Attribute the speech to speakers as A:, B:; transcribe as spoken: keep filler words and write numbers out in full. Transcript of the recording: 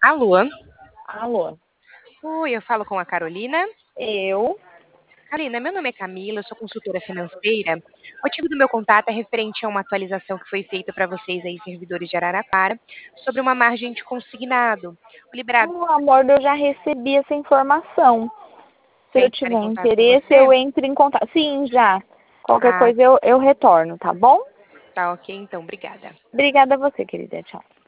A: Alô?
B: Alô?
A: Oi, eu falo com a Carolina?
B: Eu?
A: Carolina, meu nome é Camila, eu sou consultora financeira. O motivo do meu contato é referente a uma atualização que foi feita para vocês aí, servidores de Araraquara, sobre uma margem de consignado. O liberado
B: Oh, amor, eu já recebi essa informação. Se
A: quer
B: eu
A: entrar em
B: tiver
A: contato com
B: interesse,
A: você?
B: eu entro em contato. Sim, já. Qualquer
A: Ah,
B: coisa eu, eu retorno, tá bom?
A: tá ok, então, obrigada.
B: Obrigada a você, querida. Tchau.